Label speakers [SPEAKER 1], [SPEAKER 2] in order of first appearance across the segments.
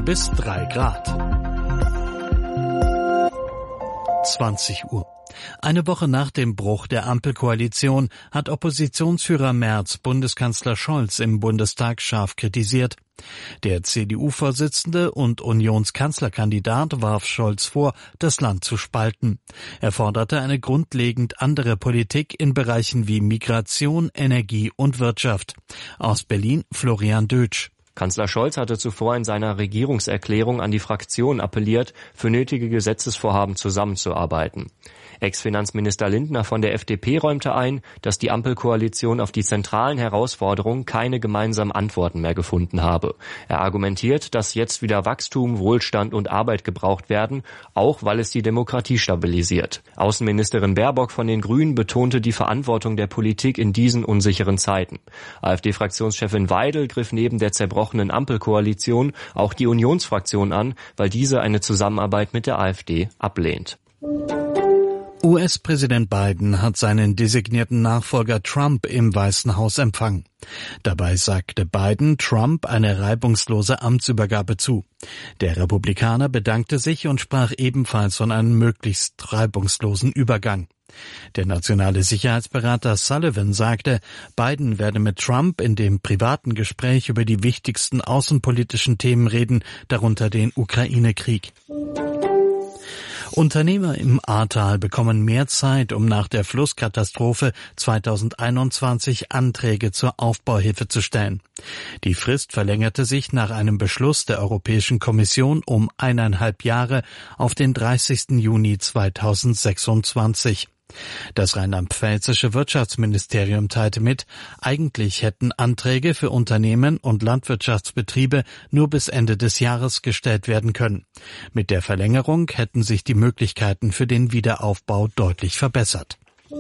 [SPEAKER 1] bis 3 Grad. 20 Uhr. Eine Woche nach dem Bruch der Ampelkoalition hat Oppositionsführer Merz Bundeskanzler Scholz im Bundestag scharf kritisiert. Der CDU-Vorsitzende und Unionskanzlerkandidat warf Scholz vor, das Land zu spalten. Er forderte eine grundlegend andere Politik in Bereichen wie Migration, Energie und Wirtschaft. Aus Berlin Florian Dötsch.
[SPEAKER 2] Kanzler Scholz hatte zuvor in seiner Regierungserklärung an die Fraktion appelliert, für nötige Gesetzesvorhaben zusammenzuarbeiten. Ex-Finanzminister Lindner von der FDP räumte ein, dass die Ampelkoalition auf die zentralen Herausforderungen keine gemeinsamen Antworten mehr gefunden habe. Er argumentiert, dass jetzt wieder Wachstum, Wohlstand und Arbeit gebraucht werden, auch weil es die Demokratie stabilisiert. Außenministerin Baerbock von den Grünen betonte die Verantwortung der Politik in diesen unsicheren Zeiten. AfD-Fraktionschefin Weidel griff neben der zerbrochenen Ampelkoalition auch die Unionsfraktion an, weil diese eine Zusammenarbeit mit der AfD ablehnt.
[SPEAKER 1] US-Präsident Biden hat seinen designierten Nachfolger Trump im Weißen Haus empfangen. Dabei sagte Biden Trump eine reibungslose Amtsübergabe zu. Der Republikaner bedankte sich und sprach ebenfalls von einem möglichst reibungslosen Übergang. Der nationale Sicherheitsberater Sullivan sagte, Biden werde mit Trump in dem privaten Gespräch über die wichtigsten außenpolitischen Themen reden, darunter den Ukraine-Krieg. Unternehmer im Ahrtal bekommen mehr Zeit, um nach der Flusskatastrophe 2021 Anträge zur Aufbauhilfe zu stellen. Die Frist verlängerte sich nach einem Beschluss der Europäischen Kommission um 1,5 Jahre auf den 30. Juni 2026. Das rheinland-pfälzische Wirtschaftsministerium teilte mit, eigentlich hätten Anträge für Unternehmen und Landwirtschaftsbetriebe nur bis Ende des Jahres gestellt werden können. Mit der Verlängerung hätten sich die Möglichkeiten für den Wiederaufbau deutlich verbessert.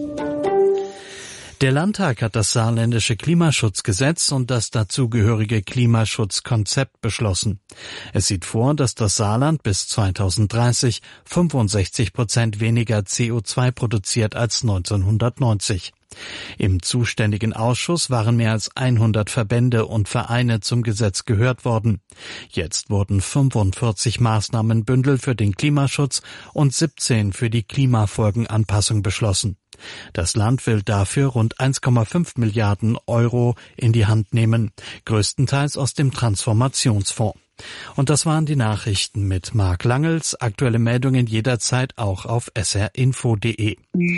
[SPEAKER 1] Der Landtag hat das saarländische Klimaschutzgesetz und das dazugehörige Klimaschutzkonzept beschlossen. Es sieht vor, dass das Saarland bis 2030 65% weniger CO2 produziert als 1990. Im zuständigen Ausschuss waren mehr als 100 Verbände und Vereine zum Gesetz gehört worden. Jetzt wurden 45 Maßnahmenbündel für den Klimaschutz und 17 für die Klimafolgenanpassung beschlossen. Das Land will dafür rund 1,5 Milliarden Euro in die Hand nehmen, größtenteils aus dem Transformationsfonds. Und das waren die Nachrichten mit Marc Langels. Aktuelle Meldungen jederzeit auch auf srinfo.de.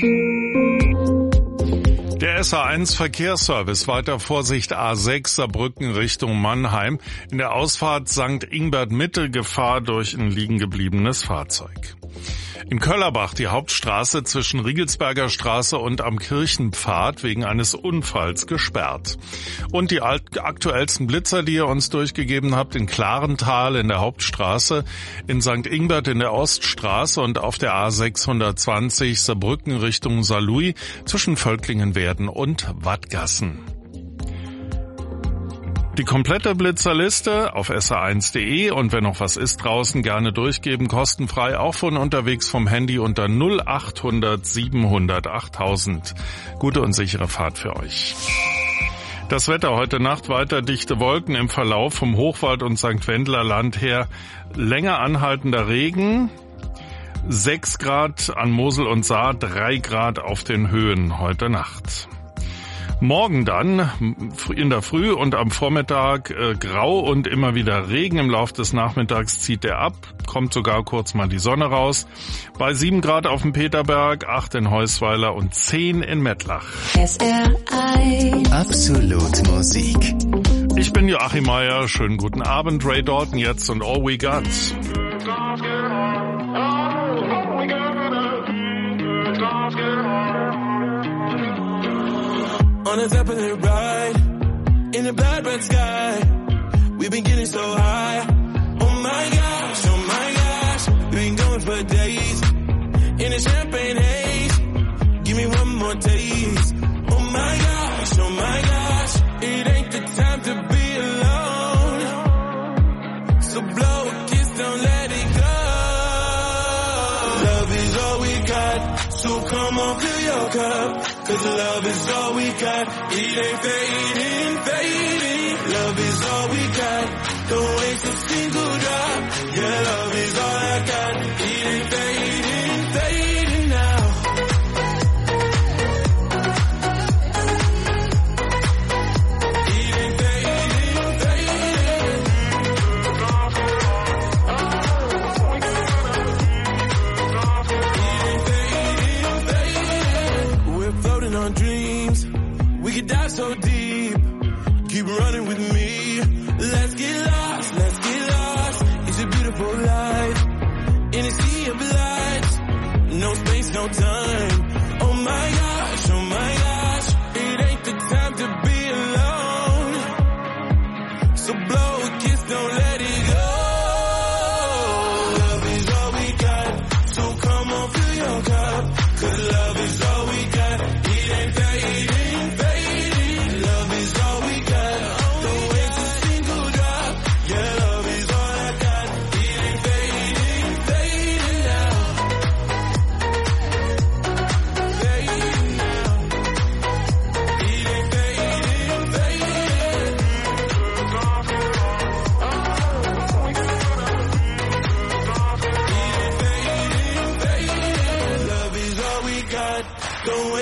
[SPEAKER 3] Der SA1 Verkehrsservice, weiter Vorsicht A6 Saarbrücken Richtung Mannheim. In der Ausfahrt St. Ingbert Mitte Gefahr durch ein liegen gebliebenes Fahrzeug. In Köllerbach die Hauptstraße zwischen Riegelsberger Straße und am Kirchenpfad wegen eines Unfalls gesperrt. Und die aktuellsten Blitzer, die ihr uns durchgegeben habt, in Klarental in der Hauptstraße, in St. Ingbert in der Oststraße und auf der A620 Saarbrücken Richtung Saarlouis zwischen Völklingenwerden und Wattgassen. Die komplette Blitzerliste auf sr1.de und wenn noch was ist draußen, gerne durchgeben, kostenfrei, auch von unterwegs vom Handy unter 0800 700 8000. Gute und sichere Fahrt für euch. Das Wetter heute Nacht, weiter dichte Wolken im Verlauf vom Hochwald und St. Wendler Land her, länger anhaltender Regen, 6 Grad an Mosel und Saar, 3 Grad auf den Höhen heute Nacht. Morgen dann in der Früh und am Vormittag grau und immer wieder Regen. Im Laufe des Nachmittags zieht der ab, kommt sogar kurz mal die Sonne raus. Bei 7 Grad auf dem Peterberg, 8 in Heusweiler und 10 in Mettlach.
[SPEAKER 4] SR1 Absolut Musik.
[SPEAKER 3] Ich bin Joachim Meier, schönen guten Abend. Ray Dalton jetzt und All We Got.
[SPEAKER 5] On a Zeppelin ride, in a black sky, we've been getting so high. Oh my gosh, we've been going for days, in a champagne haze, give me one more taste. Oh my gosh, it ain't the time to be alone, so blow a kiss, don't let it go. Love is all we got, so come on, fill your cup. Cause love is all we got, it ain't fading. Love is all we got, don't waste a single drop.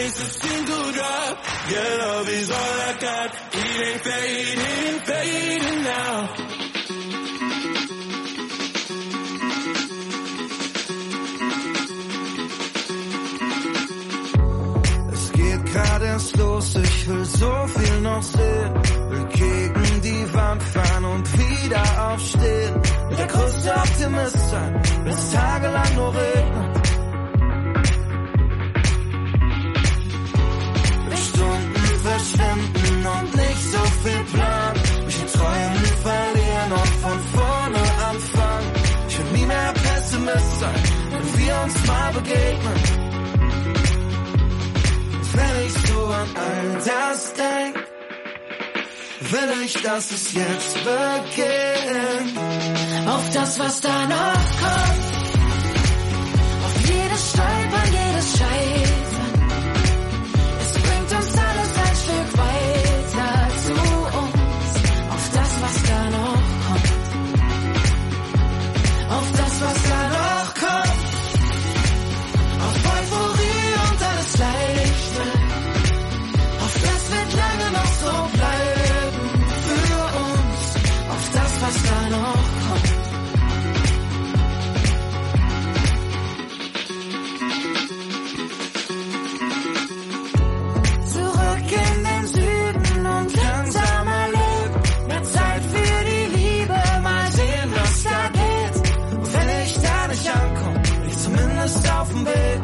[SPEAKER 5] waste a single drop. Your love is all I got. It ain't fading, fading now.
[SPEAKER 6] Es geht gerade erst los, ich will so viel noch sehen. Will gegen die Wand fahren und wieder aufstehen. Will der größte Optimist sein, wenn es tagelang nur regnet. Will Stunden verschwinden und nicht so viel planen. Mich in Träumen verlieren und von vorne anfangen. Ich will nie mehr Pessimist sein, wenn wir uns mal begegnen. Wenn ich so an all das denk, will ich, dass es jetzt beginnt.
[SPEAKER 7] Auf das, was da noch kommt, auf jedes Stolpern, jedes Scheitern. Es bringt uns alles ein Stück weiter zu uns. Auf das, was da noch kommt, auf das, was da noch kommt, auf Euphorie und alles Leichte. Auf das wird lange noch so bleiben für uns. Auf das, was da noch kommt. Zurück in den Süden und langsamer leben. Mehr Zeit für die Liebe, mal sehen, was da geht. Und wenn ich da nicht ankomme, bin ich zumindest auf dem Weg.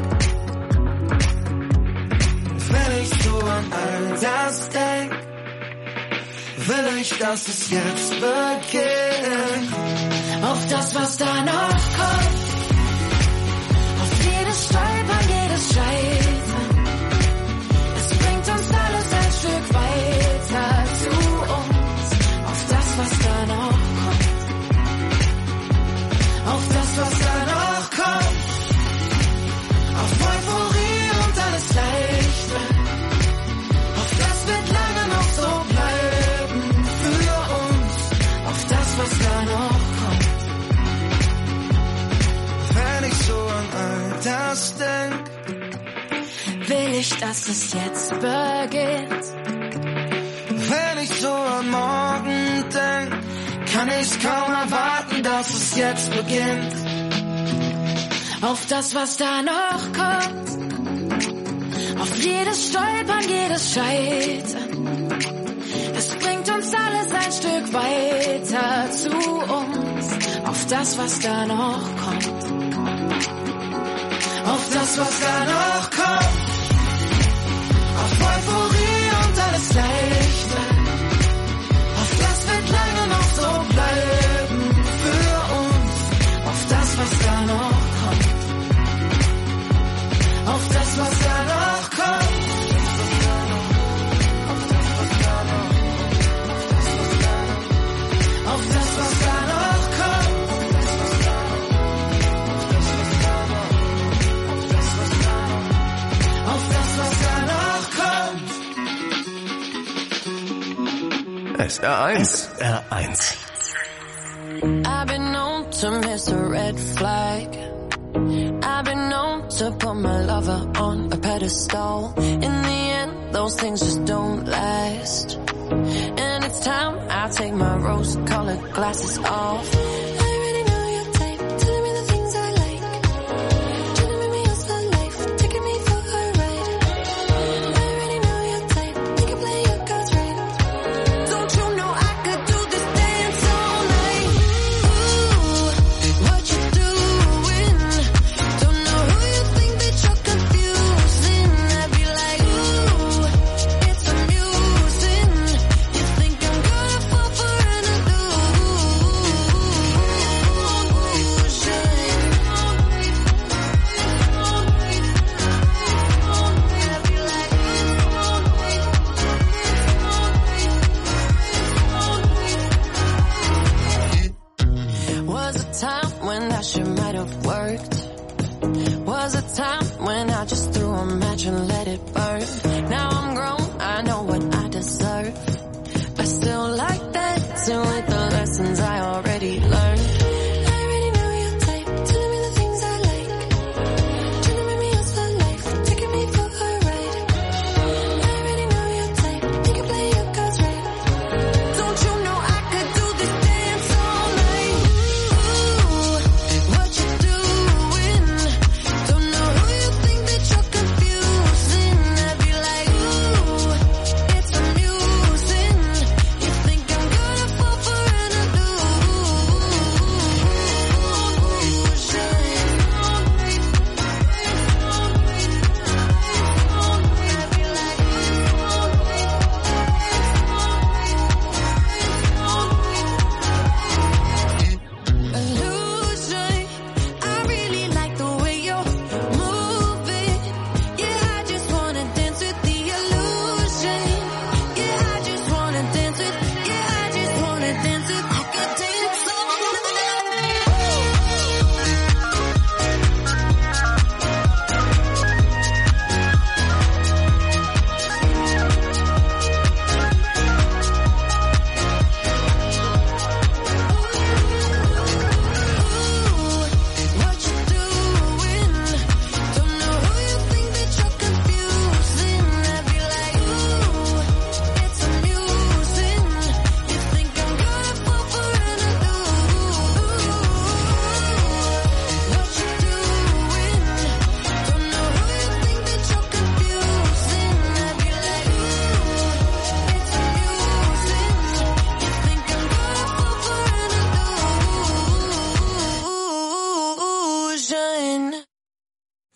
[SPEAKER 7] Wenn ich so an all das denk, will ich, dass es jetzt beginnt. Auf das, was da noch kommt, auf jedes Stolpern, jedes Scheitern. Es bringt uns alles ein Stück weiter zu uns. Auf das, was da noch kommt, auf das, was da noch kommt, auf Euphorie und alles Leichte. Auf das wird lange noch so bleiben für uns. Auf das, was da noch kommt. Wenn ich so an all das denk, will ich, dass es jetzt beginnt. Wenn ich so an morgen denk, kann ich's kaum erwarten, dass es jetzt beginnt. Auf das, was da noch kommt, auf jedes Stolpern, jedes Scheitern. Es bringt uns alles ein Stück weiter zu uns. Auf das, was da noch kommt. Auf das, was da noch kommt. Auf Euphorie und alles Leichte. Auf das wird lange noch so bleiben für uns. Auf das, was da noch kommt. Auf das, was da noch kommt. Auf das, was da noch kommt. Auf das, was da noch kommt.
[SPEAKER 4] SR1. SR1.
[SPEAKER 7] I've been known to miss a red flag. I've been known to put my lover on a pedestal. In the end, those things just don't last. And it's time I take my rose-colored glasses off. I already know your type, telling me the things I like. Trying to make me else for life, taking me for a ride. I already know your type, you can play your cards right. Don't you know I could do this dance all night? Ooh, what you doing? Don't know who you think that you're confusing. I'd be like, ooh, it's amusing. You think I'm gonna fall for an illusion? Was a time when that shit might have worked. Was a time when I just threw a match and let it burn. Now I'm grown, I know what I deserve. I still like dancing with the lessons I already learned. I already know your type, telling me the things I like. Trying to make me else for life, taking me for a ride.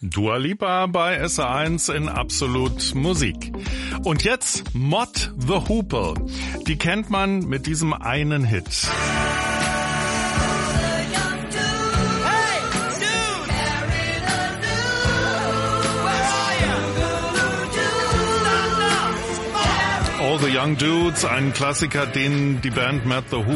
[SPEAKER 3] Dua Lipa bei SR1 in Absolut Musik. Und jetzt Mott the Hoople. Die kennt man mit diesem einen Hit. All the Young Dudes, ein Klassiker, den die Band Mott the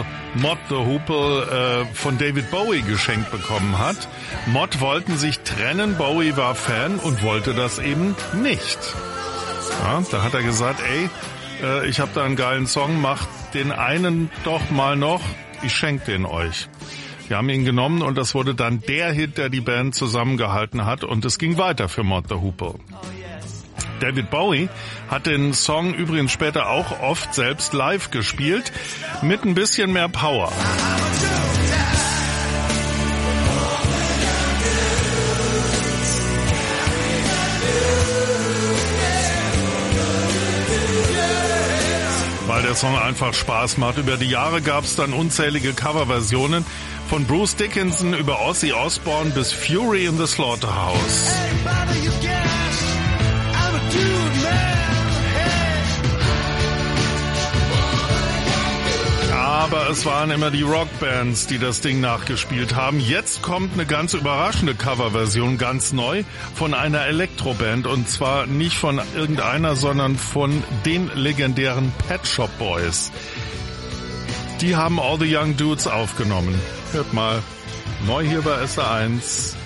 [SPEAKER 3] Hoople von David Bowie geschenkt bekommen hat. Mott wollten sich trennen, Bowie war Fan und wollte das eben nicht. Ja, da hat er gesagt, ich habe da einen geilen Song, macht den einen doch mal noch, ich schenke den euch. Die haben ihn genommen und das wurde dann der Hit, der die Band zusammengehalten hat, und es ging weiter für Mott the Hoople. David Bowie hat den Song übrigens später auch oft selbst live gespielt, mit ein bisschen mehr Power. Weil der Song einfach Spaß macht. Über die Jahre gab es dann unzählige Coverversionen, von Bruce Dickinson über Ozzy Osbourne bis Fury in the Slaughterhouse. Aber es waren immer die Rockbands, die das Ding nachgespielt haben. Jetzt kommt eine ganz überraschende Coverversion, ganz neu, von einer Elektroband. Und zwar nicht von irgendeiner, sondern von den legendären Pet Shop Boys. Die haben All the Young Dudes aufgenommen. Hört mal, neu hier bei SR1.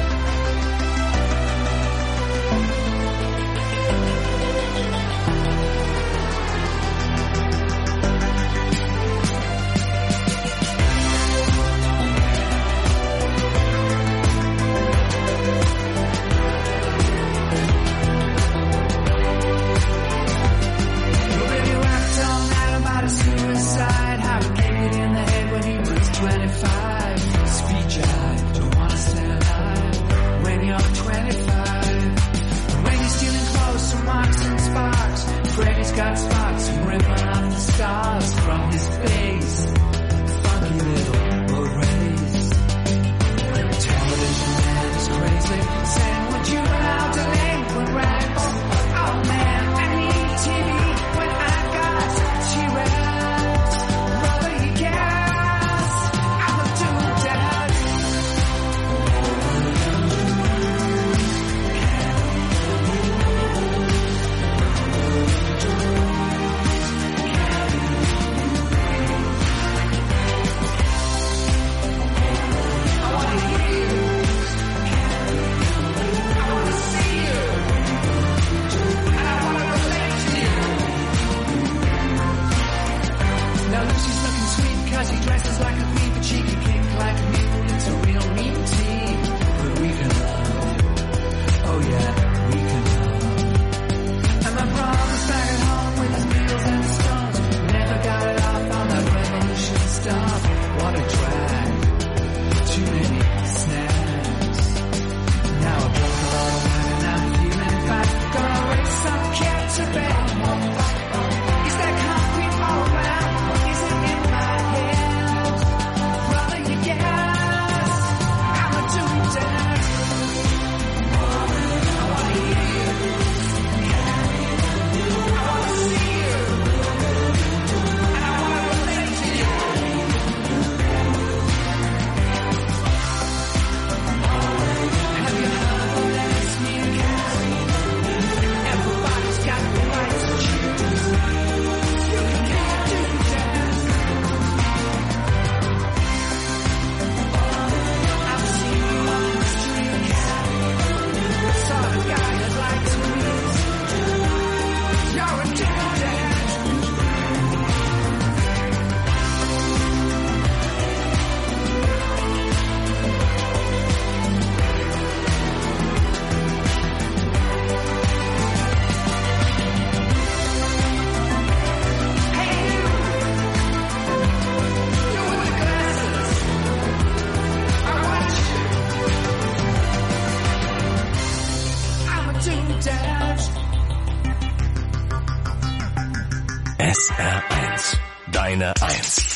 [SPEAKER 4] SR1, deine 1.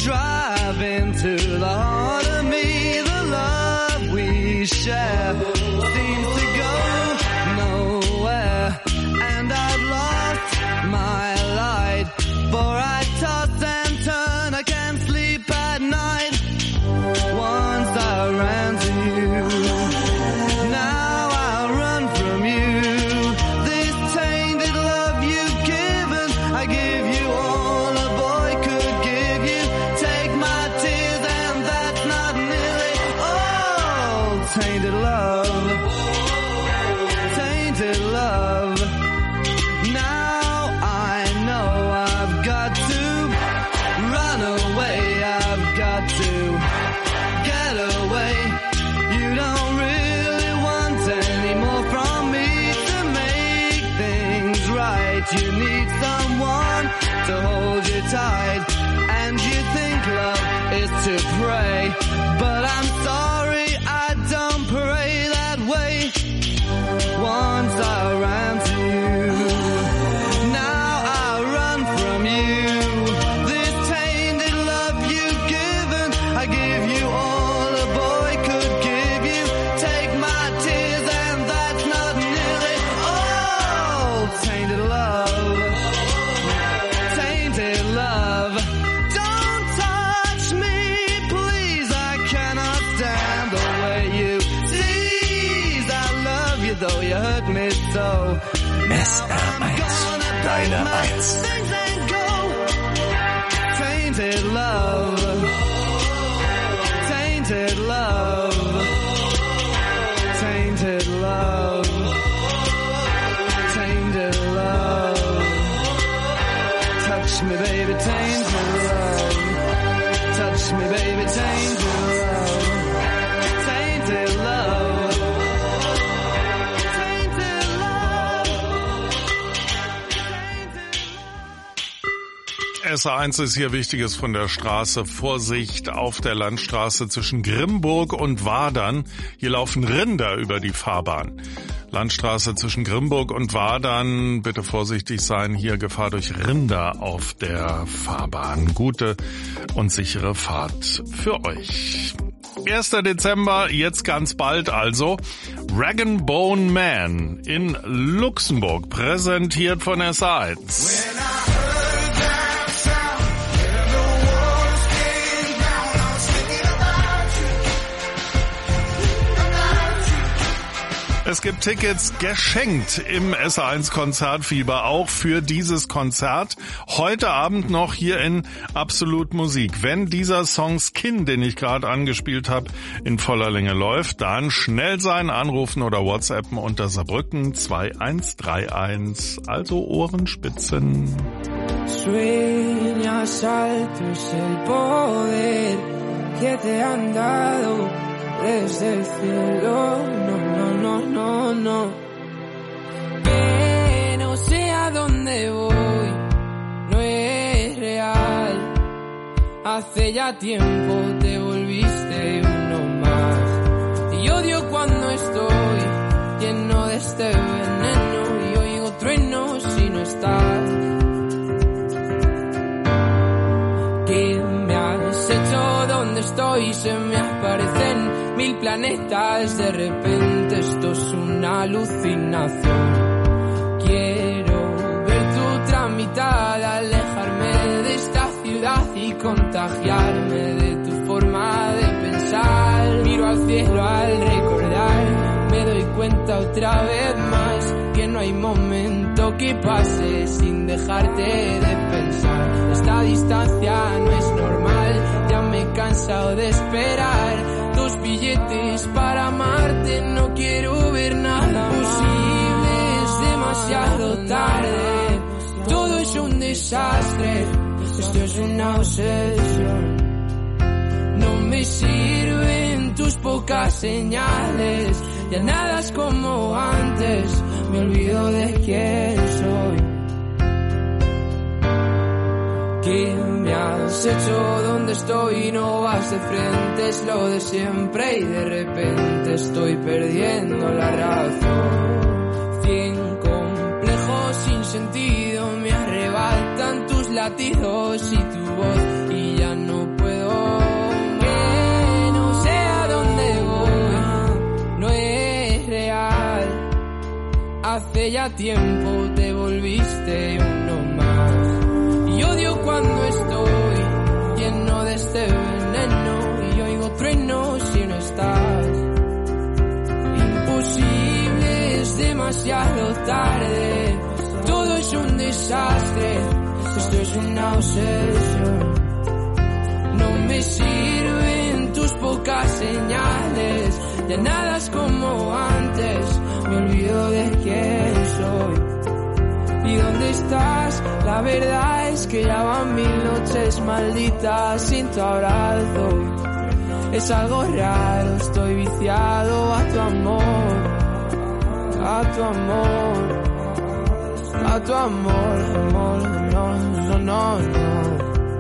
[SPEAKER 6] drive into the heart of me. The love we share seems to go nowhere, and I've lost my light, for I toss and turn, I can't sleep at night. Once I ran to you, now I'll run from you. This tainted love you've given, I give you all a boy could give you. Take my tears and that's not nearly all. Tainted love, tainted love. Now I know I've got to run away, I've got to get away. You don't really want any more from me to make things right. You need someone to hold you tight, and you think love is to pray, but I'm sorry, I don't pray that way. Once I ran to you, now I run from you. This tainted love you've given, I give you all a boy could give you. Take my tears and that's not nearly all. Tainted love, tainted love. Don't touch me, please, I cannot stand the way you tease. I love you though you hurt me so.
[SPEAKER 4] SR1, deine 1.
[SPEAKER 6] Tainted love, tainted love, tainted love, tainted love. Touch me, baby, tainted love. Touch me, baby, tainted love. Tainted love. Tainted love.
[SPEAKER 3] SR1 ist hier Wichtiges von der Straße. Vorsicht auf der Landstraße zwischen Grimburg und Wadern. Hier laufen Rinder über die Fahrbahn. Landstraße zwischen Grimburg und Wadern. Bitte vorsichtig sein. Hier Gefahr durch Rinder auf der Fahrbahn. Gute und sichere Fahrt für euch. 1. Dezember, jetzt ganz bald also. Rag & Bone Man in Luxemburg, präsentiert von SR1. Es gibt Tickets geschenkt im SR1 Konzertfieber, auch für dieses Konzert. Heute Abend noch hier in Absolut Musik. Wenn dieser Song Skin, den ich gerade angespielt habe, in voller Länge läuft, dann schnell sein, anrufen oder WhatsAppen unter Saarbrücken 2131. Also Ohrenspitzen.
[SPEAKER 8] Sueñas alto es el poder que te han dado desde el cielo, no. Pero sé a dónde voy, no es real. Hace ya tiempo te volviste uno más. Y odio cuando estoy lleno de este veneno y oigo truenos si no estás. ¿Qué me has hecho? ¿Dónde estoy? Se me aparecen 1000 planetas, de repente esto es una alucinación. Quiero ver tu tramitada, alejarme de esta ciudad y contagiarme de tu forma de pensar. Miro al cielo al recordar, me doy cuenta otra vez más que no hay momento que pase sin dejarte de pensar. Esta distancia no es normal, ya me he cansado de esperar tus billetes para amarte, no quiero ver nada posible, es demasiado tarde, todo es un desastre, esto es una obsesión. No me sirven tus pocas señales, ya nada es como antes, me olvido de quién soy. ¿Qué me has hecho? ¿Dónde estoy? No vas de frente, es lo de siempre y de repente estoy perdiendo la razón. 100 complejos sin sentido me arrebatan tus latidos y tu voz y ya no puedo hace ya tiempo te volviste uno más. Y odio cuando estoy lleno de este veneno y oigo truenos si no estás. Imposible, es demasiado tarde, todo es un desastre, esto es una obsesión. No me sirven tus pocas señales, ya nada es como antes, me olvido de quién soy. ¿Y dónde estás? La verdad es que ya van 1000 noches malditas sin tu abrazo. Es algo raro, estoy viciado a tu amor, a tu amor, a tu amor, amor, no, no, no, no.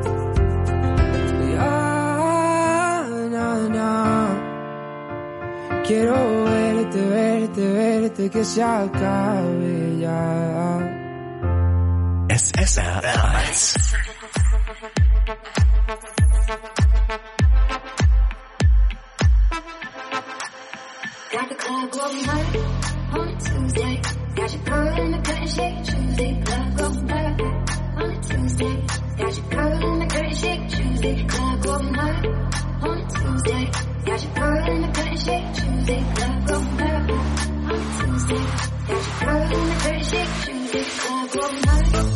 [SPEAKER 8] Quiero verte, verte, verte, que se acabe ya.
[SPEAKER 4] SSR1.
[SPEAKER 9] Got the club going hard on a Tuesday. Got your girl in the curtain shake Tuesday. Club going hard on a Tuesday. Got your girl in the curtain shake Tuesday. Club going hard on a Tuesday. Got your girl in the curtain shake Tuesday. Club going hard on a Tuesday. Got your girl in the curtain shake Tuesday. Club going hard.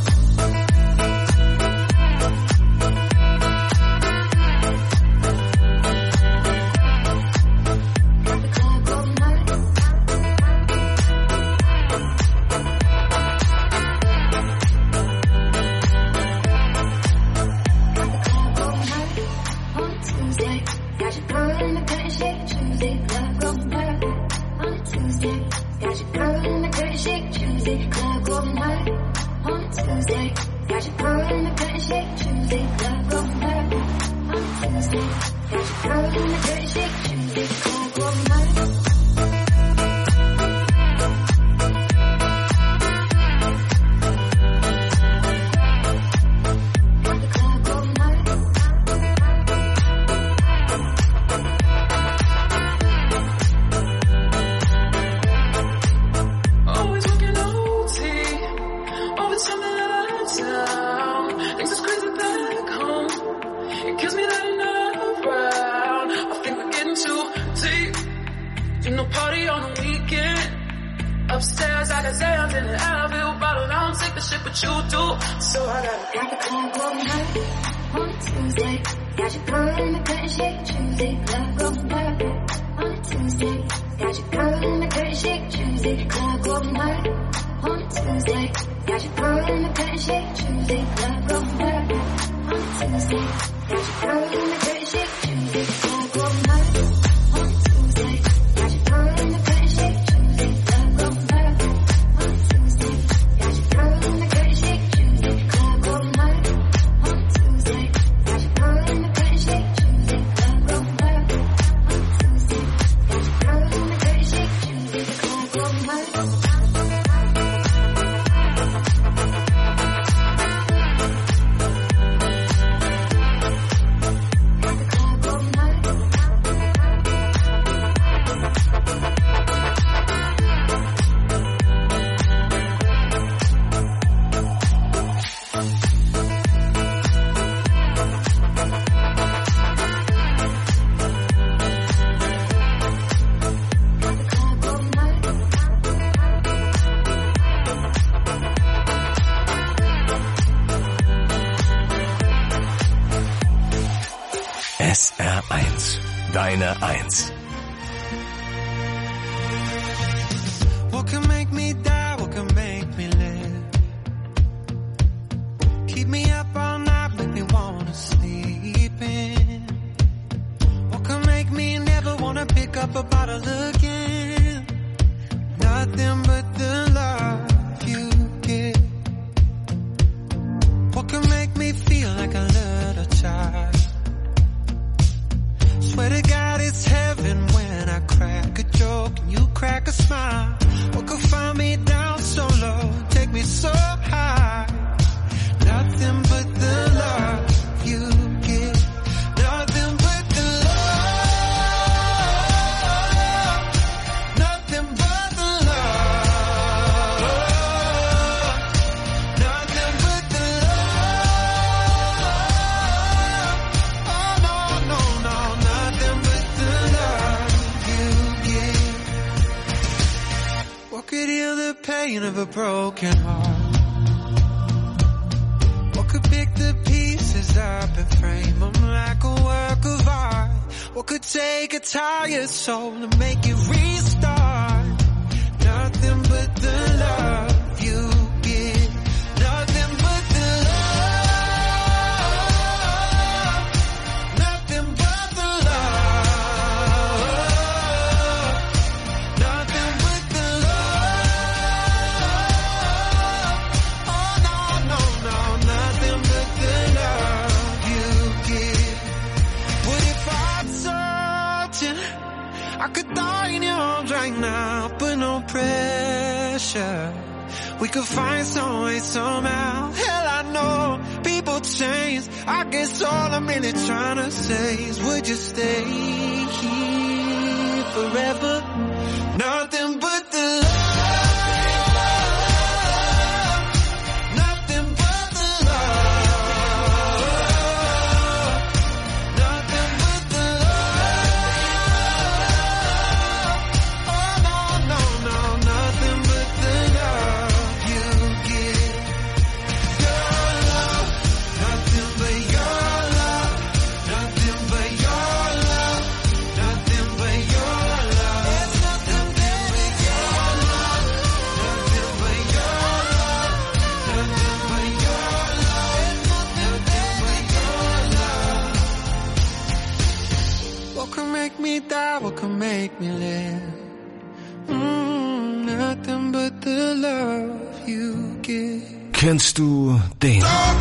[SPEAKER 4] SR1, deine 1.
[SPEAKER 6] What can make me die? What can make me live? Keep me up all night, make me wanna sleep in. What can make me never wanna pick up a bottle again? Nothing but the love you give. What can make me feel like a little child? Swear to God it's heaven when I crack a joke and you crack a smile. What could find me down so low, take me so high? Nothing but the love you give. Nothing but the love. Nothing but the love. pain of a broken heart? What could pick the pieces up and frame them like a work of art? What could take a tired soul and make it restart? Nothing but the love you give. Nothing but the love. Nothing but the love. Nothing but the love. Oh no, no, no, nothing but the love you give. What if I'm certain I could die in your arms right now, but no pressure. We could find some way somehow. Hell, I know people change. I guess all I'm really trying to say is, would you stay here forever? Nothing but the love. Nothing but the love. Nothing but the love. Oh no, no, no, nothing but the love you give. Your love, nothing but your love. Nothing but your love. Nothing but your love. It's nothing but your love. Nothing but your love. Nothing but your love. It's nothing but your love. What can make me die? What can make me live? Nothing but the love you give.
[SPEAKER 4] Kennst du den?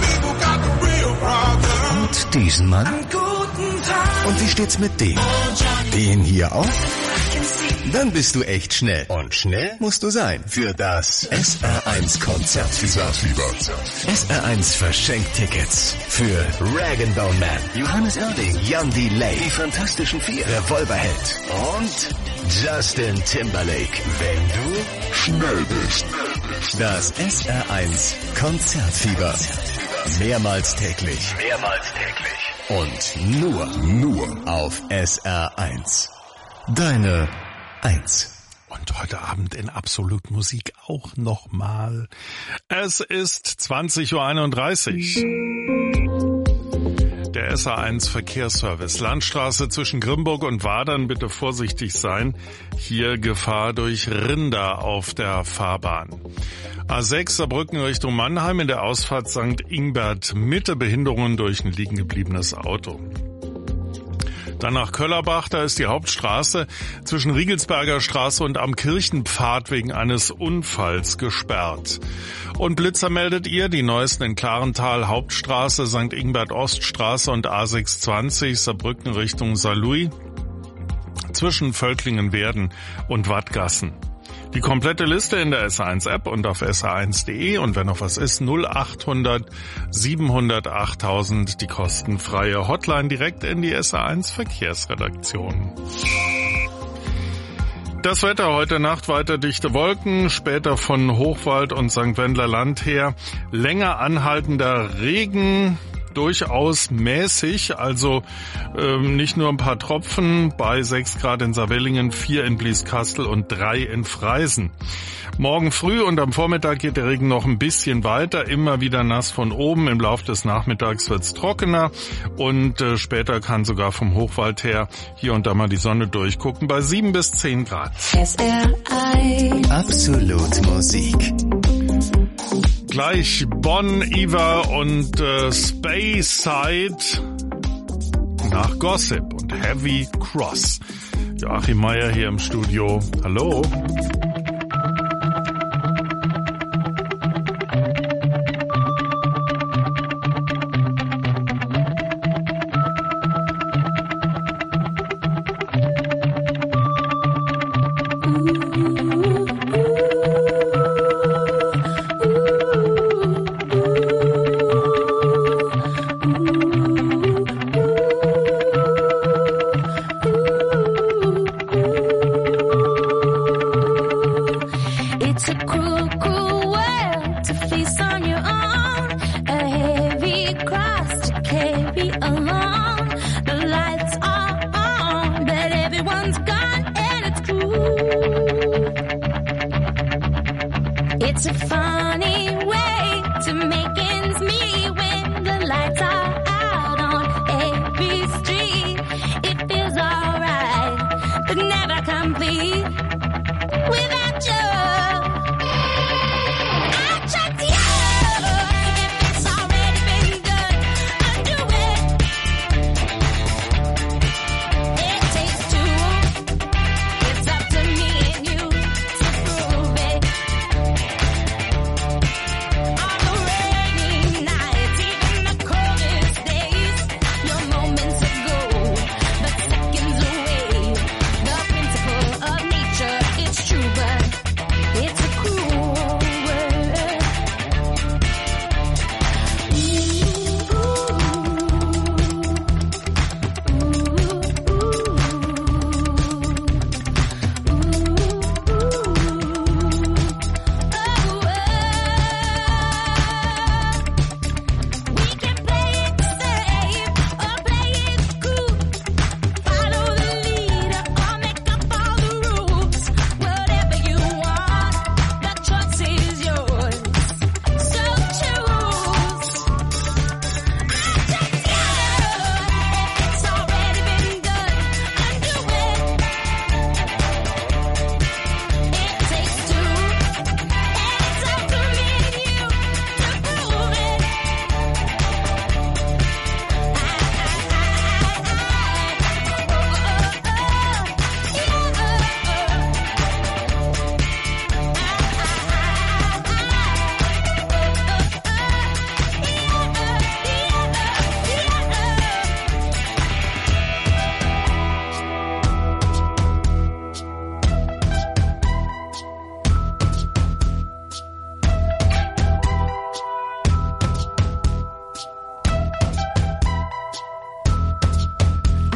[SPEAKER 4] Und diesen Mann? Und wie steht's mit dem? Den hier auch? Dann bist du echt schnell. Und schnell musst du sein für das SR1 Konzertfieber. SR1 verschenkt Tickets für Rag&Bone Man, Johannes Oerding, Jan Delay, die Fantastischen Vier, Revolverheld und Justin Timberlake. Wenn du schnell bist. Das SR1 Konzertfieber. Mehrmals täglich. Und nur auf SR1. Deine 1.
[SPEAKER 3] Und heute Abend in Absolut Musik auch nochmal. Es ist 20.31 Uhr. Der SA1 Verkehrsservice. Landstraße zwischen Grimburg und Wadern, bitte vorsichtig sein. Hier Gefahr durch Rinder auf der Fahrbahn. A6 Saarbrücken Richtung Mannheim in der Ausfahrt St. Ingbert Mitte, Behinderungen durch ein liegen gebliebenes Auto. Dann nach Köllerbach, da ist die Hauptstraße zwischen Riegelsberger Straße und am Kirchenpfad wegen eines Unfalls gesperrt. Und Blitzer meldet ihr, die neuesten in Klarental, Hauptstraße, St. Ingbert Oststraße und A620 Saarbrücken Richtung Saarlouis zwischen Völklingen-Werden und Wattgassen. Die komplette Liste in der SA1-App und auf sa1.de und wenn noch was ist, 0800 700 8000, die kostenfreie Hotline direkt in die SA1 Verkehrsredaktion. Das Wetter heute Nacht weiter dichte Wolken, später von Hochwald und St. Wendler Land her länger anhaltender Regen, durchaus mäßig, also nicht nur ein paar Tropfen, bei 6 Grad in Saarwellingen, 4 in Blieskastel und 3 in Freisen. Morgen früh und am Vormittag geht der Regen noch ein bisschen weiter, immer wieder nass von oben. Im Laufe des Nachmittags wird's trockener und später kann sogar vom Hochwald her hier und da mal die Sonne durchgucken bei 7 bis 10 Grad.
[SPEAKER 7] SR1
[SPEAKER 4] Absolut Musik.
[SPEAKER 3] Gleich Bon Iver und Speyside nach Gossip und Heavy Cross. Joachim Meier hier im Studio. Hallo.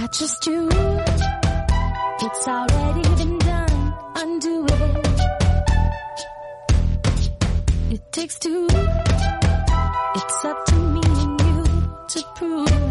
[SPEAKER 9] not just you. It's already been done. Undo it. It takes two. It's up to me and you to prove it.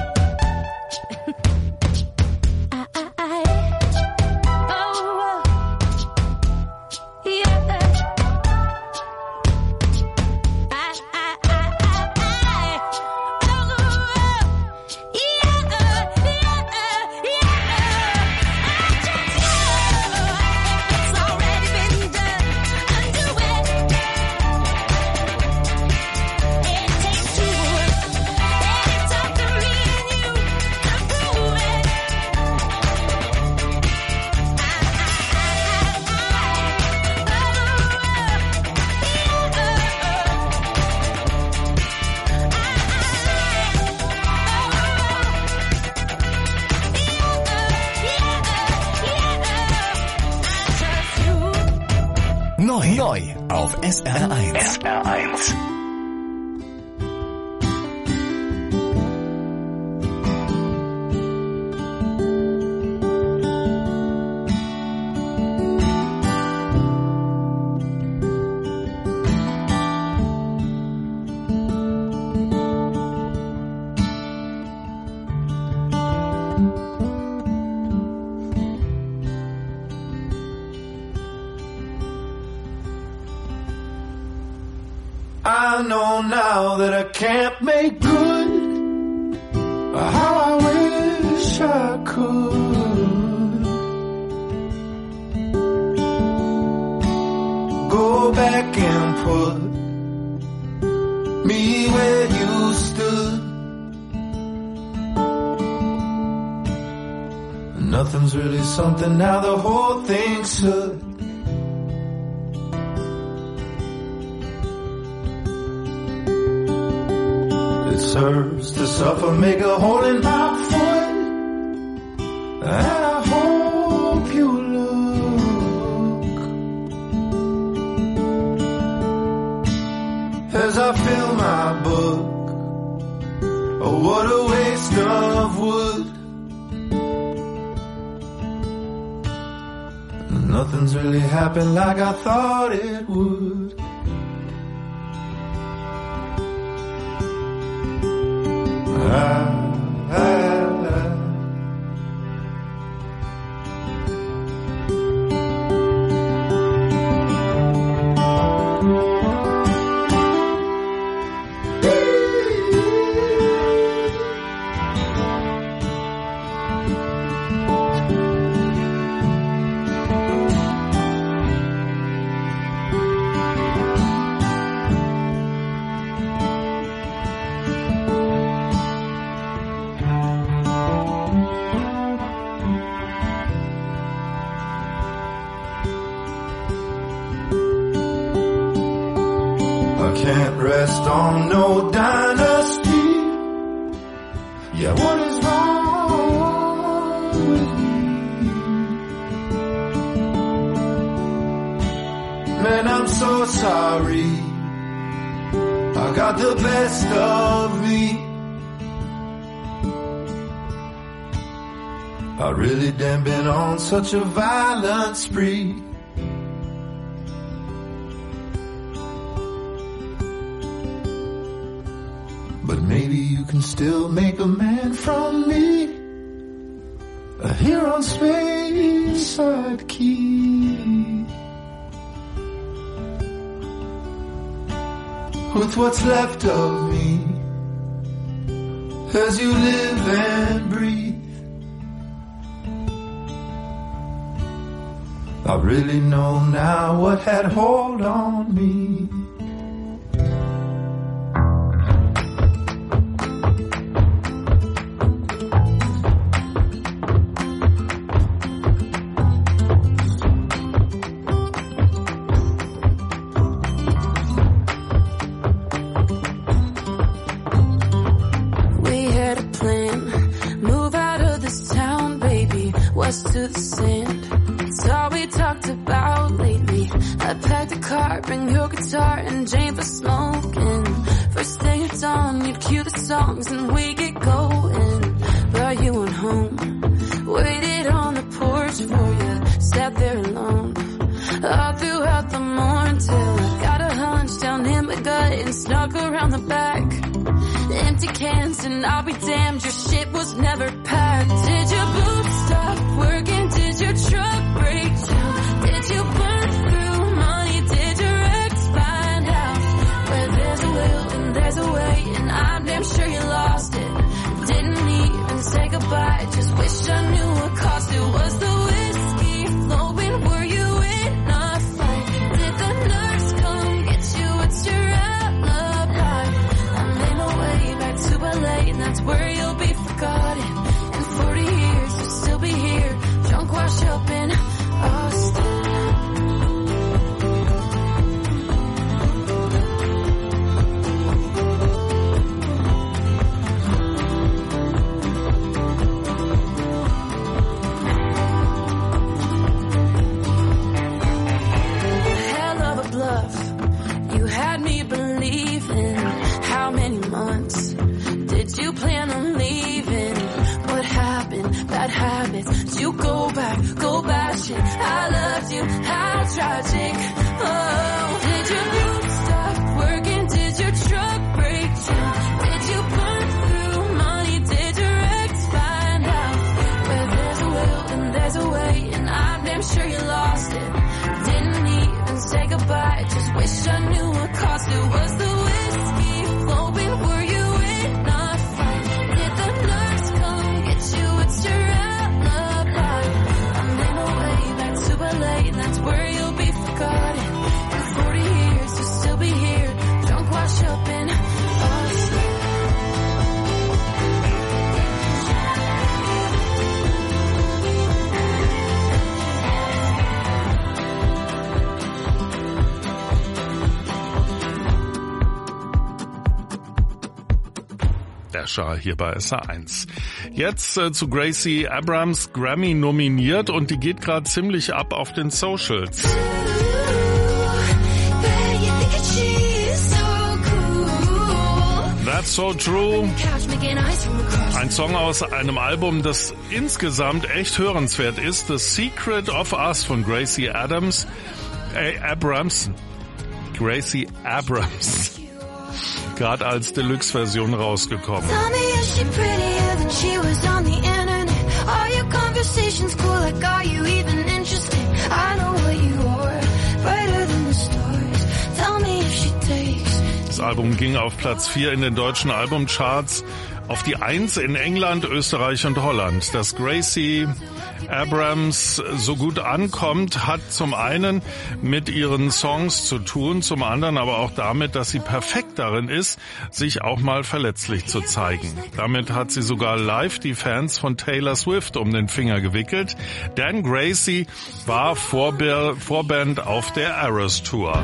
[SPEAKER 4] Neu auf SR1. SR1.
[SPEAKER 6] I know now that I can't make good how I wish I could. Go back and put me where you stood. Nothing's really something now, the whole thing should. It serves to suffer, make a hole in my foot, and I hope you look as I fill my book. Oh, what a waste of wood. Nothing's really happened like I thought it would. Can't rest on no dynasty. Yeah, what is wrong with me? Man, I'm so sorry. I got the best of me. I really damn been on such a violent spree. But maybe you can still make a man from me, here on Speyside Quay. With what's left of me, as you live and breathe, I really know now what had hold on me.
[SPEAKER 7] West to the sand, it's all we talked about lately. I packed a car, bring your guitar and Jane for smoking. First day at dawn, you'd cue the songs and we get going. But you went home, empty cans, and I'll be damned, your shit was never packed. Did your boots stop working? Did your truck break down? Did you burn through money? Did your ex find out? Where there's a will and there's a way, and I'm damn sure you lost it. Didn't even say goodbye, just wish I knew what cost it. Was the whiskey flowing? Were you in a fight? Did the nurse come get you? What's your alibi? I made my way back to LA, and that's where you'll be forgotten. In 40 years, you'll still be here, drunk, washed up in Austin. You had me believing. How many months did you plan on leaving? What happened? Bad habits. Did you go back, go bashing? I loved you, how tragic. Oh, did your boots stop working? Did your truck break down? Did you burn through money? Did your ex find out? Where there's a will and there's a way, and I'm damn sure you lost it. Didn't even say goodbye, just wish I knew what cost it. Was the whiskey flowing? Were you in a fight? Did the nurse come get you? What's your alibi? I made my way back to LA, and that's where you'll be forgotten. In 40 years, you'll still be here, drunk, washed up in Austin.
[SPEAKER 3] Dasher hier bei SA1. Jetzt zu Gracie Abrams, Grammy nominiert, und die geht gerade ziemlich ab auf den Socials. That's So True. Ein Song aus einem Album, das insgesamt echt hörenswert ist. The Secret of Us von Gracie Abrams. Gracie Abrams. Gerade als Deluxe-Version rausgekommen. Das Album ging auf Platz 4 in den deutschen Albumcharts, auf die 1 in England, Österreich und Holland. Dass Gracie Abrams so gut ankommt, hat zum einen mit ihren Songs zu tun, zum anderen aber auch damit, dass sie perfekt darin ist, sich auch mal verletzlich zu zeigen. Damit hat sie sogar live die Fans von Taylor Swift um den Finger gewickelt, denn Gracie war Vorband auf der Eras Tour.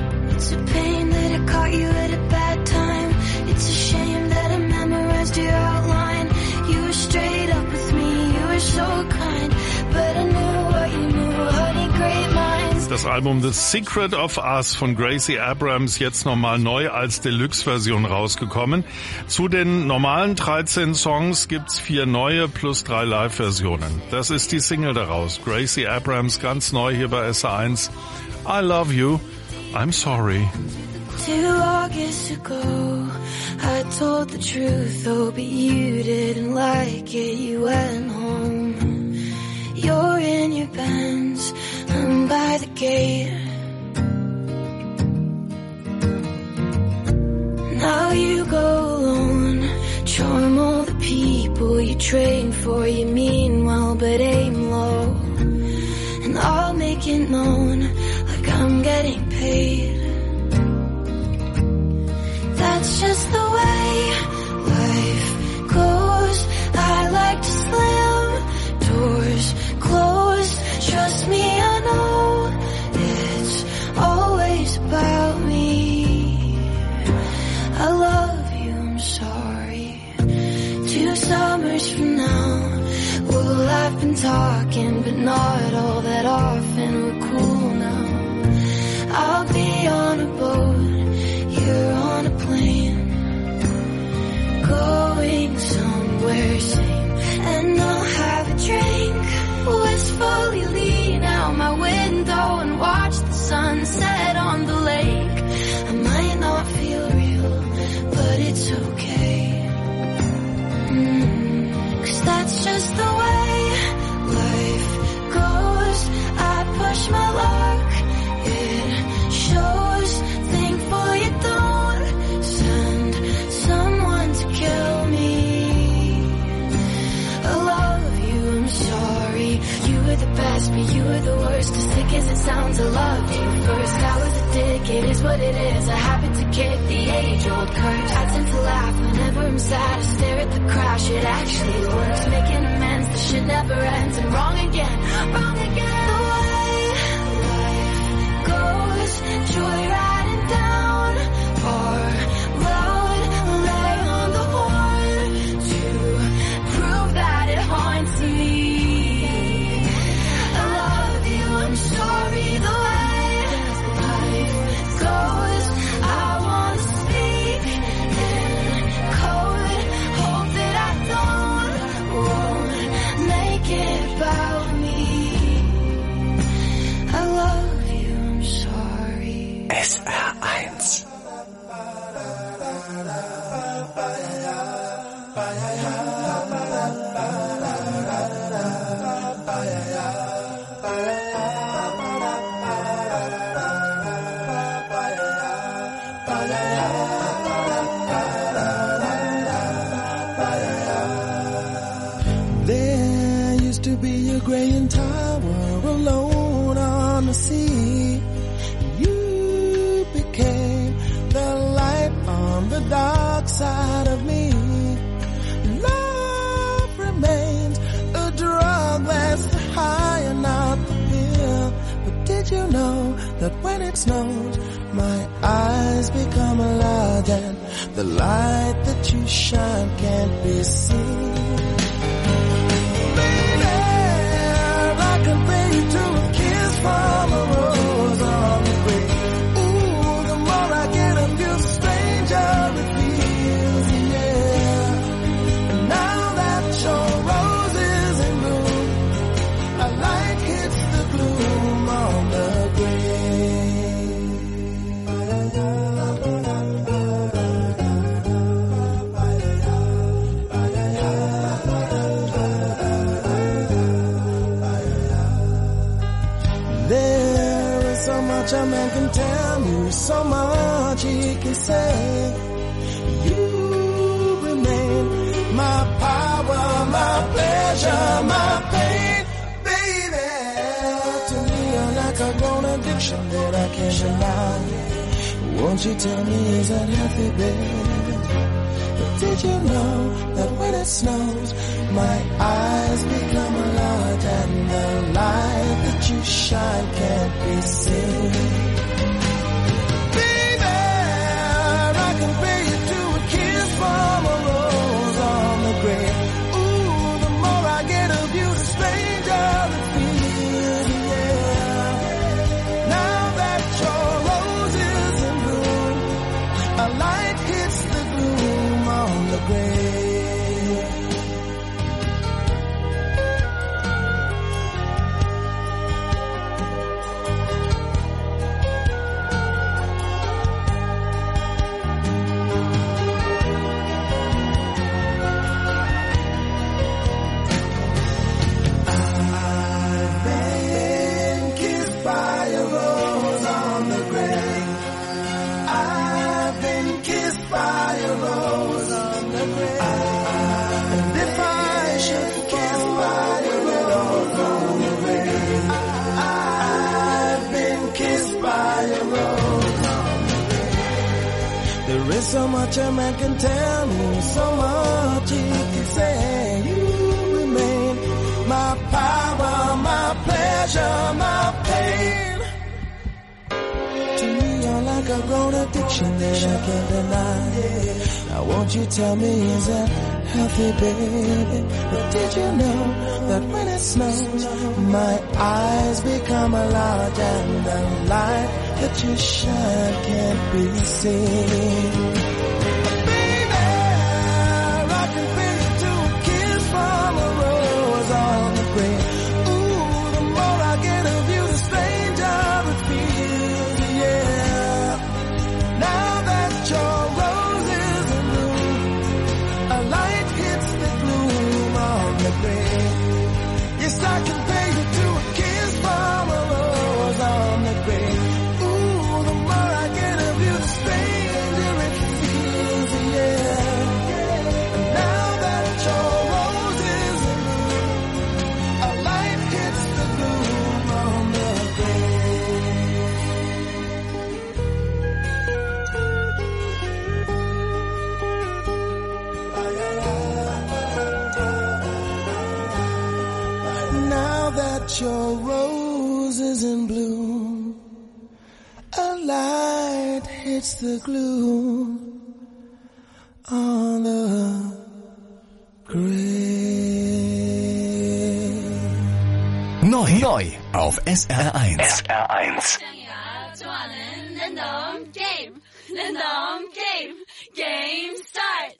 [SPEAKER 3] Das Album The Secret of Us von Gracie Abrams jetzt nochmal neu als Deluxe-Version rausgekommen. Zu den normalen 13 Songs gibt's 4 neue plus 3 Live-Versionen. Das ist die Single daraus. Gracie Abrams ganz neu hier bei SA1. I love you, I'm sorry.
[SPEAKER 10] 2 August ago, I told the truth, oh, but you didn't like it, you went home. You're in your Benz, I'm by the gate. Now you go alone, charm all the people you train for, you mean well but aim low. And I'll make it known, like I'm getting paid. That's just the way life goes. I like to slam doors closed. Trust me, I know it's always about me. I love you, I'm sorry. 2 summers from now, we'll laugh and talking, but not all that often. We're cool now. I'll be on a boat, you're on a plane, going somewhere sane, and I'll have a drink, wistfully lean out my window and watch the sunset on the lake. I might not feel real, but it's okay. best, but you were the worst. As sick as it sounds, I loved you first. I was a dick, it is what it is. I happen to kick the age-old curse. I tend to laugh whenever I'm sad. I stare at the crash, it actually works. Making amends, the shit never ends. And wrong again, wrong again. The way life goes, joyriding down our road, lay on the horn to prove that it haunts me. I love you, I'm sorry. The way life goes, I want to speak in code. Hope that I won't make it about me. I love you, I'm sorry.
[SPEAKER 4] SR1.
[SPEAKER 6] There used to be a graying tower alone on the sea. You became the light on the dark side of me. Love remains a drug that's the high and not the pill. But did you know that when it snows, my eyes become large and the light that you shine can't be seen? I compare you to a kiss from a rose on the grave. Ooh, the more I get of you, the stranger it feels, yeah. And now that your rose is in bloom, a light hits the gloom on the grave. There is so much a man can tell you, so much he can say. You remain my power, my pleasure, my pain, baby. To me you're like a grown addiction that I can't deny. Won't you tell me, is that healthy, baby? But did you know that when it snows, my eyes become large and the light that you shine can't be seen? Baby, I compare you to a kiss from a rose on the grave. Ooh, the more I get of you, the stranger it feels, yeah. Now that your rose is in bloom, a light hits the gloom on the grave. I've been kissed by a rose on the grave. I've been kissed by a rose on the grave. And if I should be kissed by a rose on the grave, I've been kissed by a rose on the grave. There is so much a man can tell me, so much he can say. You remain my power, my pleasure, my pain. To me you're like a grown addiction that I can't deny. Now won't you tell me, is that healthy, baby? But did you know that when it snows, my eyes become large and the light that you shine can't be seen? Baby, I can feel you to a kiss from a rose on the grave. Ooh, the more I get of you, the stranger it feels, yeah. Now that your rose is in bloom, a light hits the gloom on the grave. Yes, I can pay you to a kiss from a rose on the grave. Ooh, the more I get of you, the stranger it feels, yeah. And now that your rose is in bloom, a light hits the gloom that your rose is in bloom, a light hits the glue on the grave.
[SPEAKER 4] Neu auf SR1.
[SPEAKER 11] SR1. Game start.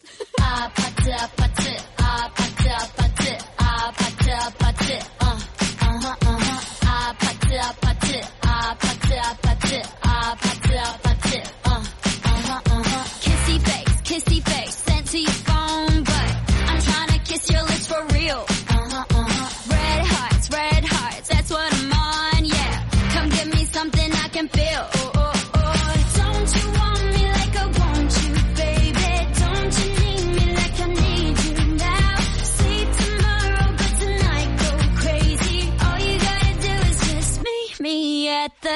[SPEAKER 11] Kissy face, sent to your phone, but I'm trying to kiss your lips for real. Red hearts, that's what I'm on, yeah. Come give me something I can feel. Don't you want me like I want you, baby? Don't you need me like I need you now? Sleep tomorrow, but tonight go crazy. All you gotta do is just meet me at the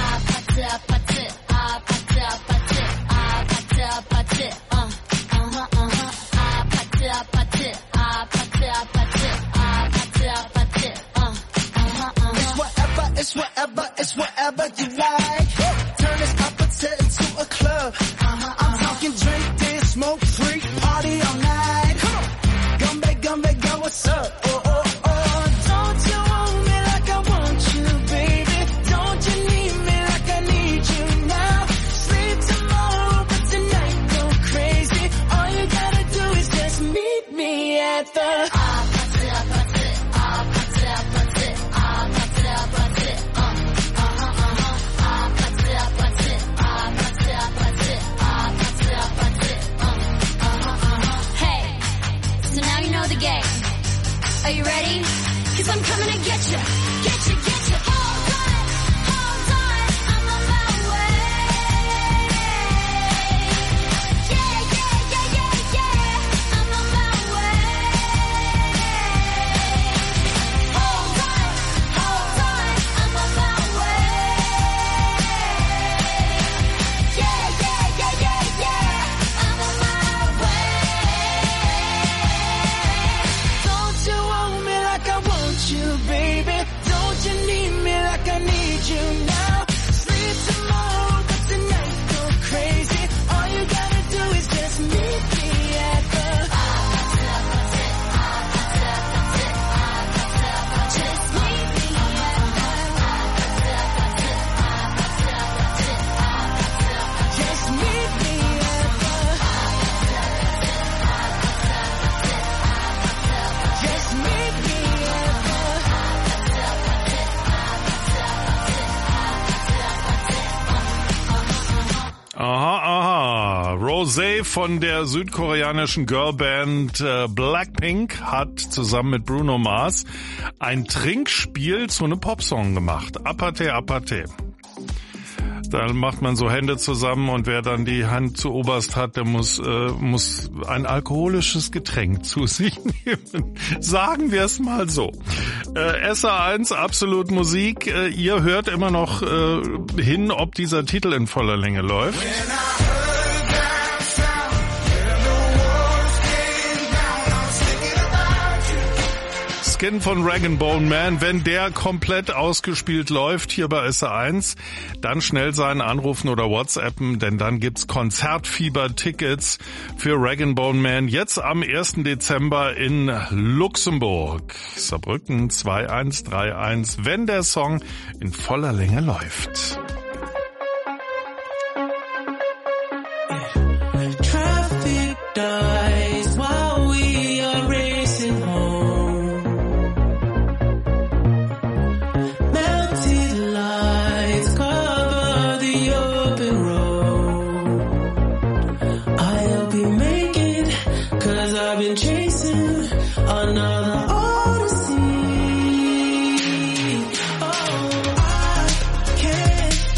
[SPEAKER 6] It's whatever you like. Turn this opposite into a club. I'm talking drink, dance, smoke, freak, party all night. Come on, gumbe, go, what's up? Oh. Don't you want me like I want you, baby? Don't you need me like I need you now? Sleep tomorrow, but tonight go crazy. All you gotta do is just meet me at the
[SPEAKER 11] Are you ready? 'Cause I'm coming to get you. Hold on, I'm on my way. Yeah, I'm on my way. Hold on, I'm on my way. Yeah, I'm on my way. Don't you want me like I want you, baby? Don't you need me like I need you now? Sleep tomorrow, but tonight go crazy. All you gotta do is just meet me at the just meet me at the just meet me at the just meet me at
[SPEAKER 3] Aha. Rosé von der südkoreanischen Girlband Blackpink hat zusammen mit Bruno Mars ein Trinkspiel zu einem Popsong gemacht. Apate, Apate. Da macht man so Hände zusammen und wer dann die Hand zu oberst hat, der muss ein alkoholisches Getränk zu sich nehmen. Sagen wir es mal so. SR1, absolut Musik. Ihr hört immer noch hin, ob dieser Titel in voller Länge läuft. Skin von Rag & Bone Man, wenn der komplett ausgespielt läuft hier bei SR1, dann schnell seinen anrufen oder WhatsAppen, denn dann gibt's Konzertfieber-Tickets für Rag & Bone Man jetzt am 1. Dezember in Luxemburg. Saarbrücken 2131, wenn der Song in voller Länge läuft.
[SPEAKER 6] traffic dies while we are racing home. Melted lights cover the open road. I'll be making, 'cause I've been chasing another odyssey. Oh, I can't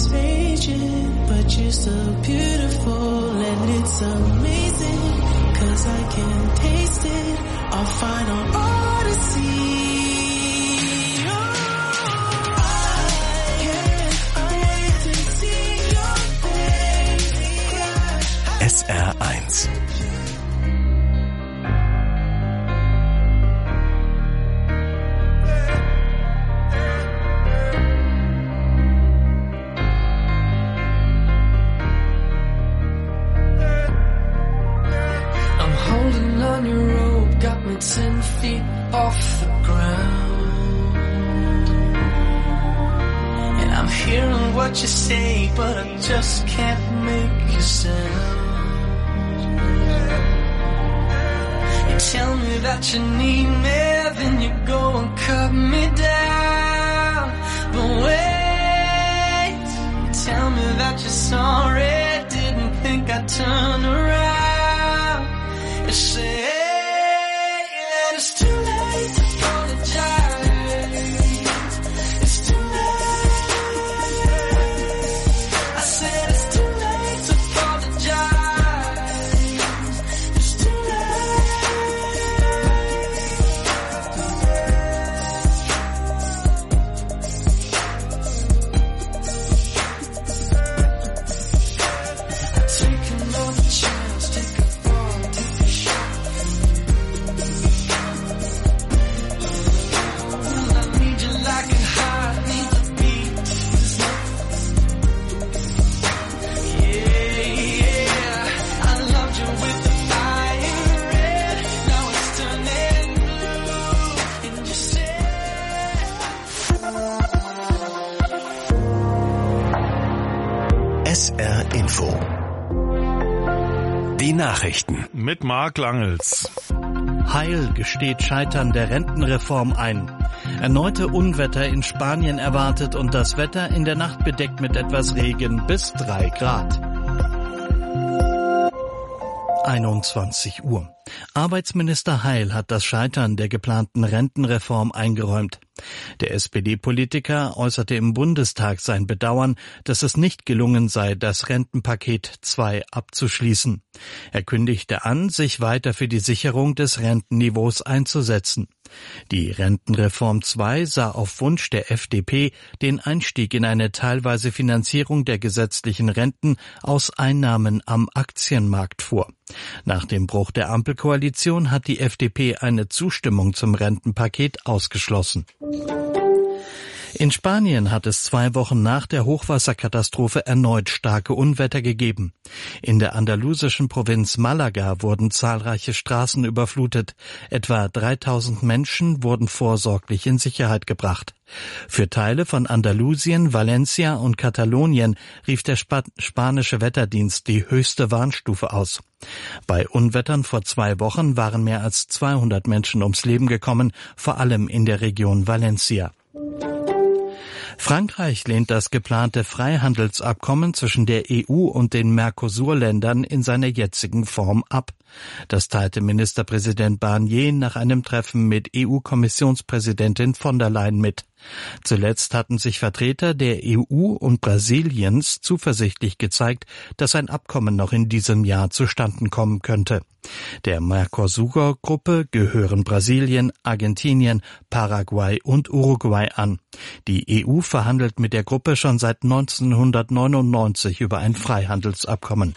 [SPEAKER 5] persuasion, but you're so beautiful and it's amazing, 'cause I can taste it, our final odyssey.
[SPEAKER 4] SR1.
[SPEAKER 5] I'm holding on your rope, got me 10 feet off the ground. And I'm hearing what you say, but I just can't make a sound. You tell me that you need me, then you go and cut me down. But wait, you tell me that you're sorry, didn't think I'd turn around. You say that it's too late to apologize. It's too late. I said it's too late to apologize. It's too late. Take another chance, take a fall, take a shot. I need you like a heart needs a beat. Yeah, I loved you with the fire red. Now it's turning blue. And you
[SPEAKER 4] SR Info. Die Nachrichten.
[SPEAKER 3] Mit Marc Langels.
[SPEAKER 1] Heil gesteht Scheitern der Rentenreform ein. Erneute Unwetter in Spanien erwartet und das Wetter in der Nacht bedeckt mit etwas Regen bis 3 Grad. 21 Uhr. Arbeitsminister Heil hat das Scheitern der geplanten Rentenreform eingeräumt. Der SPD-Politiker äußerte im Bundestag sein Bedauern, dass es nicht gelungen sei, das Rentenpaket 2 abzuschließen. Er kündigte an, sich weiter für die Sicherung des Rentenniveaus einzusetzen. Die Rentenreform 2 sah auf Wunsch der FDP den Einstieg in eine teilweise Finanzierung der gesetzlichen Renten aus Einnahmen am Aktienmarkt vor. Nach dem Bruch der Ampelkoalition hat die FDP eine Zustimmung zum Rentenpaket ausgeschlossen. In Spanien hat es 2 Wochen nach der Hochwasserkatastrophe erneut starke Unwetter gegeben. In der andalusischen Provinz Malaga wurden zahlreiche Straßen überflutet. Etwa 3000 Menschen wurden vorsorglich in Sicherheit gebracht. Für Teile von Andalusien, Valencia und Katalonien rief der spanische Wetterdienst die höchste Warnstufe aus. Bei Unwettern vor 2 Wochen waren mehr als 200 Menschen ums Leben gekommen, vor allem in der Region Valencia. Frankreich lehnt das geplante Freihandelsabkommen zwischen der EU und den Mercosur-Ländern in seiner jetzigen Form ab. Das teilte Ministerpräsident Barnier nach einem Treffen mit EU-Kommissionspräsidentin von der Leyen mit. Zuletzt hatten sich Vertreter der EU und Brasiliens zuversichtlich gezeigt, dass ein Abkommen noch in diesem Jahr zustande kommen könnte. Der Mercosur-Gruppe gehören Brasilien, Argentinien, Paraguay und Uruguay an. Die EU verhandelt mit der Gruppe schon seit 1999 über ein Freihandelsabkommen.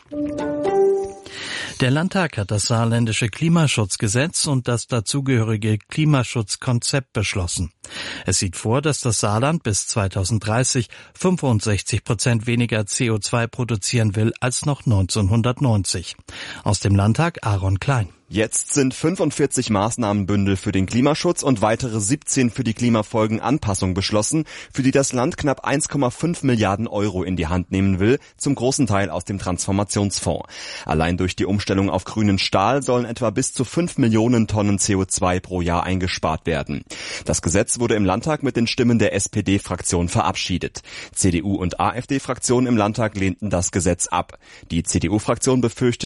[SPEAKER 1] Der Landtag hat das saarländische Klimaschutzgesetz und das dazugehörige Klimaschutzkonzept beschlossen. Es sieht vor, dass das Saarland bis 2030 65% weniger CO2 produzieren will als noch 1990. Aus dem Landtag Aaron Klein.
[SPEAKER 12] Jetzt sind 45 Maßnahmenbündel für den Klimaschutz und weitere 17 für die Klimafolgenanpassung beschlossen, für die das Land knapp 1,5 Milliarden Euro in die Hand nehmen will, zum großen Teil aus dem Transformationsfonds. Allein durch die Umstellung auf grünen Stahl sollen etwa bis zu 5 Millionen Tonnen CO2 pro Jahr eingespart werden. Das Gesetz wurde im Landtag mit den Stimmen der SPD-Fraktion verabschiedet. CDU und AfD-Fraktionen im Landtag lehnten das Gesetz ab. Die CDU-Fraktion befürchtet,